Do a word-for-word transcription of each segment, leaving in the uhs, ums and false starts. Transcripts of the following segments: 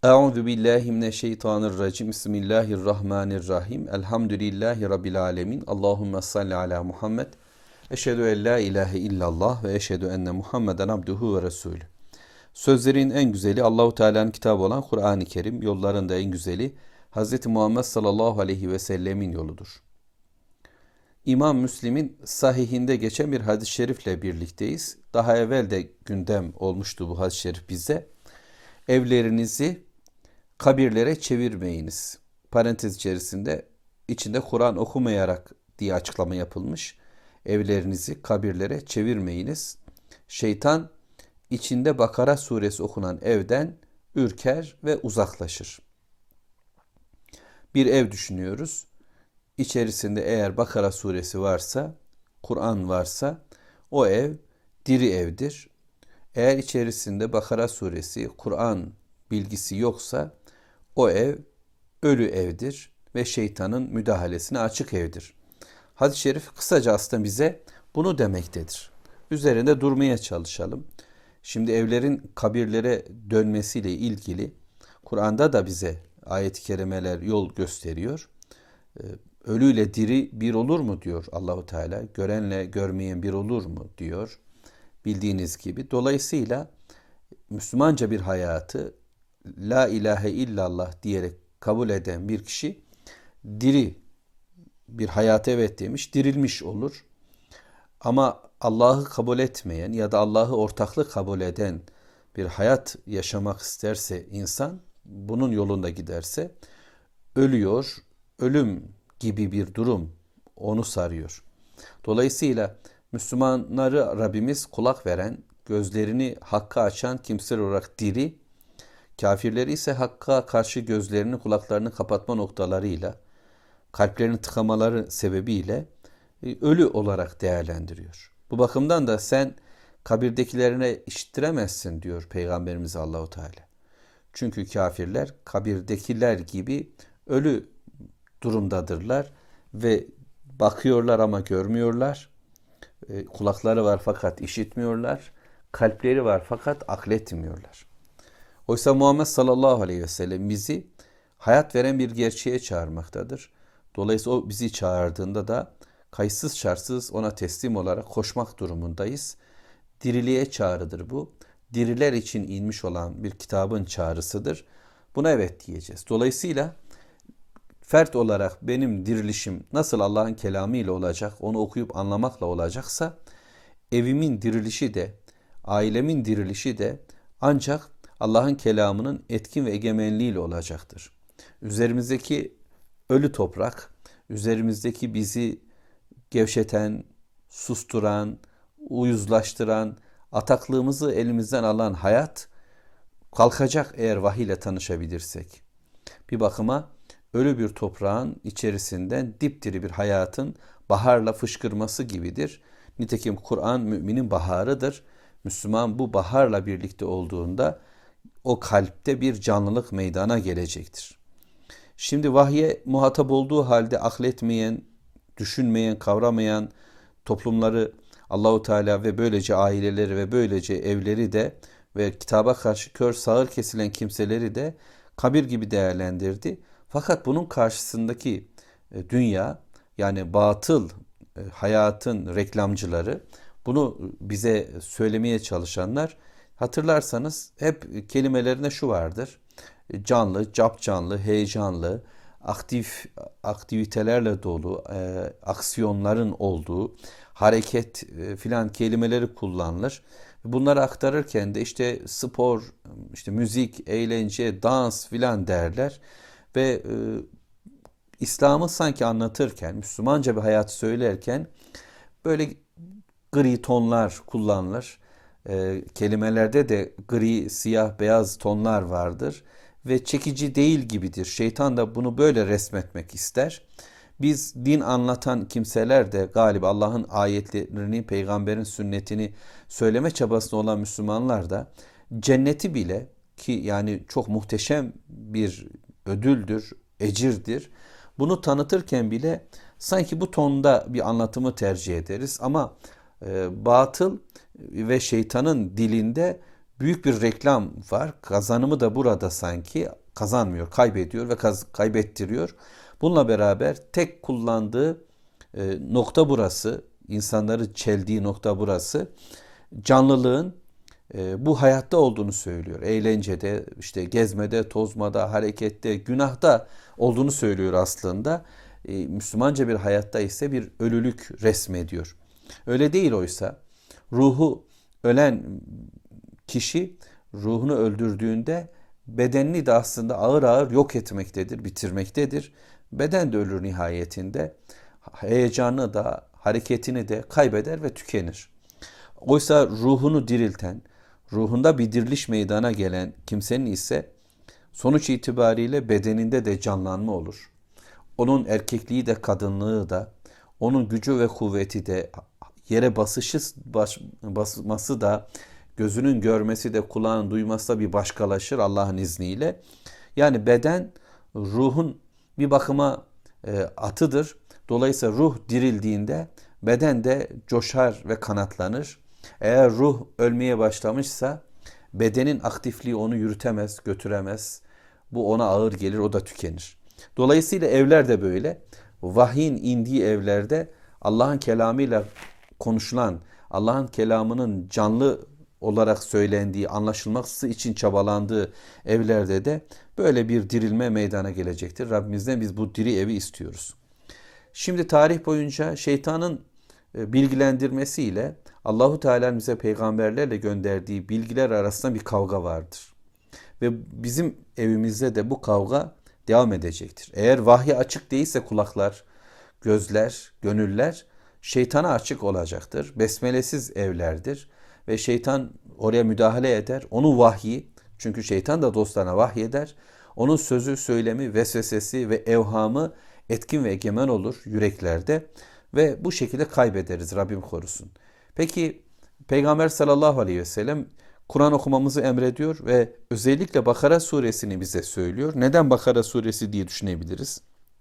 Euzu billahi mineşşeytanirracim. Bismillahirrahmanirrahim. Elhamdülillahi rabbil alamin. Allahumme salli ala Muhammed. Eşhedü en la ilahe illallah ve eşhedü enne Muhammeden abduhu ve resulü. Sözlerin en güzeli Allahu Teala'nın kitabı olan Kur'an-ı Kerim, yolların da en güzeli Hz. Muhammed sallallahu aleyhi ve sellemin yoludur. İmam Müslim'in sahihinde geçen bir hadis-i şerifle birlikteyiz. Daha evvel de gündem olmuştu bu hadis-i şerif bize. Evlerinizi kabirlere çevirmeyiniz. Parantez içerisinde içinde Kur'an okumayarak diye açıklama yapılmış. Evlerinizi kabirlere çevirmeyiniz. Şeytan içinde Bakara suresi okunan evden ürker ve uzaklaşır. Bir ev düşünüyoruz. İçerisinde eğer Bakara suresi varsa, Kur'an varsa o ev diri evdir. Eğer içerisinde Bakara suresi, Kur'an bilgisi yoksa o ev ölü evdir ve şeytanın müdahalesine açık evdir. Hadis-i şerif kısaca aslında bize bunu demektedir. Üzerinde durmaya çalışalım. Şimdi evlerin kabirlere dönmesiyle ilgili Kur'an'da da bize ayet-i kerimeler yol gösteriyor. Ölüyle diri bir olur mu diyor Allahu Teala. Görenle görmeyen bir olur mu diyor. Bildiğiniz gibi. Dolayısıyla Müslümanca bir hayatı la ilahe illallah diyerek kabul eden bir kişi diri bir hayata evet demiş, dirilmiş olur. Ama Allah'ı kabul etmeyen ya da Allah'ı ortaklık kabul eden bir hayat yaşamak isterse insan, bunun yolunda giderse ölüyor, ölüm gibi bir durum onu sarıyor. Dolayısıyla Müslümanları Rabbimiz kulak veren, gözlerini hakka açan kimseler olarak diri, kafirleri ise hakka karşı gözlerini, kulaklarını kapatma noktalarıyla, kalplerinin tıkamaları sebebiyle ölü olarak değerlendiriyor. Bu bakımdan da sen kabirdekilerine işittiremezsin diyor Peygamberimiz Allahu Teala. Çünkü kafirler kabirdekiler gibi ölü durumdadırlar ve bakıyorlar ama görmüyorlar. Kulakları var fakat işitmiyorlar. Kalpleri var fakat akletmiyorlar. Oysa Muhammed sallallahu aleyhi ve sellem bizi hayat veren bir gerçeğe çağırmaktadır. Dolayısıyla o bizi çağırdığında da kayıtsız şartsız ona teslim olarak koşmak durumundayız. Diriliğe çağrıdır bu. Diriler için inmiş olan bir kitabın çağrısıdır. Buna evet diyeceğiz. Dolayısıyla fert olarak benim dirilişim nasıl Allah'ın kelamı ile olacak, onu okuyup anlamakla olacaksa, evimin dirilişi de, ailemin dirilişi de ancak Allah'ın kelamının etkin ve egemenliğiyle olacaktır. Üzerimizdeki ölü toprak, üzerimizdeki bizi gevşeten, susturan, uyuzlaştıran, ataklığımızı elimizden alan hayat kalkacak eğer vahiy ile tanışabilirsek. Bir bakıma ölü bir toprağın içerisinden dipdiri bir hayatın baharla fışkırması gibidir. Nitekim Kur'an müminin baharıdır. Müslüman bu baharla birlikte olduğunda o kalpte bir canlılık meydana gelecektir. Şimdi vahye muhatap olduğu halde akletmeyen, düşünmeyen, kavramayan toplumları Allahu Teala ve böylece aileleri ve böylece evleri de ve kitaba karşı kör sağır kesilen kimseleri de kabir gibi değerlendirdi. Fakat bunun karşısındaki dünya, yani batıl hayatın reklamcıları, bunu bize söylemeye çalışanlar, hatırlarsanız hep kelimelerinde şu vardır: canlı, capcanlı, heyecanlı, aktif aktivitelerle dolu, e, aksiyonların olduğu, hareket e, filan kelimeleri kullanılır. Bunları aktarırken de işte spor, işte müzik, eğlence, dans filan derler ve e, İslam'ı sanki anlatırken, Müslümanca bir hayat söylerken böyle gri tonlar kullanılır. E, kelimelerde de gri, siyah, beyaz tonlar vardır ve çekici değil gibidir. Şeytan da bunu böyle resmetmek ister. Biz din anlatan kimseler de galiba Allah'ın ayetlerini, peygamberin sünnetini söyleme çabasında olan Müslümanlar da cenneti bile, ki yani çok muhteşem bir ödüldür, ecirdir, bunu tanıtırken bile sanki bu tonda bir anlatımı tercih ederiz. Ama e, batıl ve şeytanın dilinde büyük bir reklam var. Kazanımı da burada sanki kazanmıyor, kaybediyor ve kaz- kaybettiriyor. Bununla beraber tek kullandığı e, nokta burası, insanları çeldiği nokta burası. Canlılığın e, bu hayatta olduğunu söylüyor. Eğlencede, işte gezmede, tozmada, harekette, günahta olduğunu söylüyor aslında. E, Müslümanca bir hayatta ise bir ölülük resmediyor. Öyle değil oysa. Ruhu ölen kişi ruhunu öldürdüğünde bedenini de aslında ağır ağır yok etmektedir, bitirmektedir. Beden de ölür nihayetinde. Heyecanı da, hareketini de kaybeder ve tükenir. Oysa ruhunu dirilten, ruhunda bir diriliş meydana gelen kimsenin ise sonuç itibariyle bedeninde de canlanma olur. Onun erkekliği de kadınlığı da, onun gücü ve kuvveti de, yere basışı baş, basması da, gözünün görmesi de, kulağın duyması da bir başkalaşır Allah'ın izniyle. Yani beden ruhun bir bakıma e, atıdır. Dolayısıyla ruh dirildiğinde beden de coşar ve kanatlanır. Eğer ruh ölmeye başlamışsa bedenin aktifliği onu yürütemez, götüremez. Bu ona ağır gelir, o da tükenir. Dolayısıyla evler de böyle. Vahyin indiği evlerde Allah'ın kelamıyla konuşulan, Allah'ın kelamının canlı olarak söylendiği, anlaşılması için çabalandığı evlerde de böyle bir dirilme meydana gelecektir. Rabbimizden biz bu diri evi istiyoruz. Şimdi tarih boyunca şeytanın bilgilendirmesiyle Allahu Teala'nın bize peygamberlerle gönderdiği bilgiler arasında bir kavga vardır. Ve bizim evimizde de bu kavga devam edecektir. Eğer vahye açık değilse kulaklar, gözler, gönüller şeytana açık olacaktır. Besmelesiz evlerdir ve şeytan oraya müdahale eder. Onun vahyi, çünkü şeytan da dostlarına vahyeder. Onun sözü, söylemi, vesvesesi ve evhamı etkin ve egemen olur yüreklerde ve bu şekilde kaybederiz. Rabbim korusun. Peki Peygamber sallallahu aleyhi ve sellem Kur'an okumamızı emrediyor ve özellikle Bakara suresini bize söylüyor. Neden Bakara suresi diye düşünebiliriz?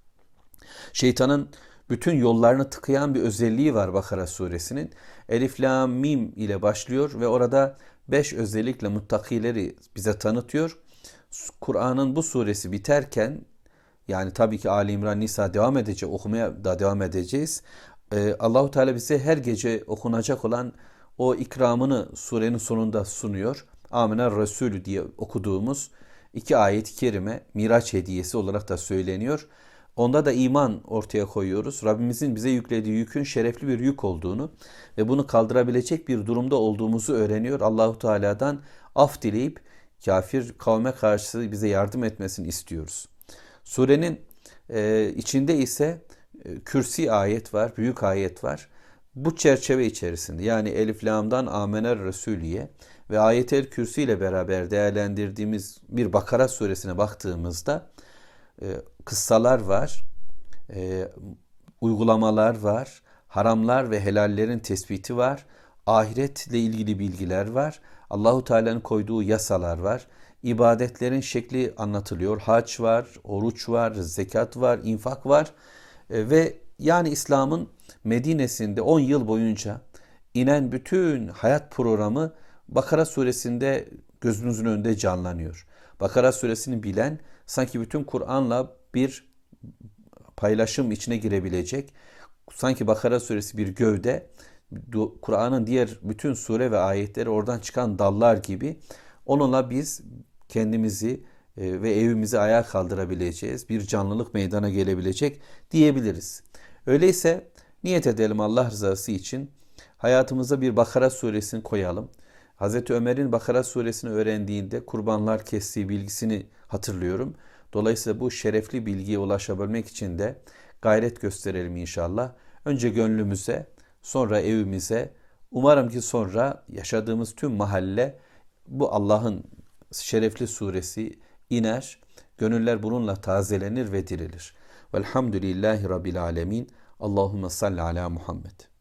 Şeytanın bütün yollarını tıkayan bir özelliği var Bakara suresinin. Elif, Lam, Mim ile başlıyor ve orada beş özellikle muttakileri bize tanıtıyor. Kur'an'ın bu suresi biterken, yani tabii ki Ali İmran, Nisa devam edecek, okumaya da devam edeceğiz. Ee, Allahu Teala bize her gece okunacak olan o ikramını surenin sonunda sunuyor. Amener Resulü diye okuduğumuz iki ayet-i kerime Miraç hediyesi olarak da söyleniyor. Onda da iman ortaya koyuyoruz. Rabbimizin bize yüklediği yükün şerefli bir yük olduğunu ve bunu kaldırabilecek bir durumda olduğumuzu öğreniyor. Allahu Teala'dan af dileyip kafir kavme karşı bize yardım etmesini istiyoruz. Surenin e, içinde ise e, kürsi ayet var, büyük ayet var. Bu çerçeve içerisinde, yani Elif Lam'dan Amener Resulü'ye ve Ayet-el Kürsi ile beraber değerlendirdiğimiz bir Bakara suresine baktığımızda e, kıssalar var, e, uygulamalar var, haramlar ve helallerin tespiti var, ahiretle ilgili bilgiler var, Allahu Teala'nın koyduğu yasalar var, ibadetlerin şekli anlatılıyor, hac var, oruç var, zekat var, infak var e, ve yani İslam'ın Medine'sinde on yıl boyunca inen bütün hayat programı Bakara suresinde gözümüzün önünde canlanıyor. Bakara suresini bilen sanki bütün Kur'an'la bir paylaşım içine girebilecek. Sanki Bakara suresi bir gövde, Kur'an'ın diğer bütün sure ve ayetleri oradan çıkan dallar gibi. Onunla biz kendimizi ve evimizi ayağa kaldırabileceğiz. Bir canlılık meydana gelebilecek diyebiliriz. Öyleyse niyet edelim Allah rızası için. Hayatımıza bir Bakara suresini koyalım. Hazreti Ömer'in Bakara suresini öğrendiğinde kurbanlar kestiği bilgisini hatırlıyorum. Dolayısıyla bu şerefli bilgiye ulaşabilmek için de gayret gösterelim inşallah. Önce gönlümüze, sonra evimize, umarım ki sonra yaşadığımız tüm mahalle bu Allah'ın şerefli suresi iner. Gönüller bununla tazelenir ve dirilir. Velhamdülillahi Rabbil alemin. Allahümme salli ala Muhammed.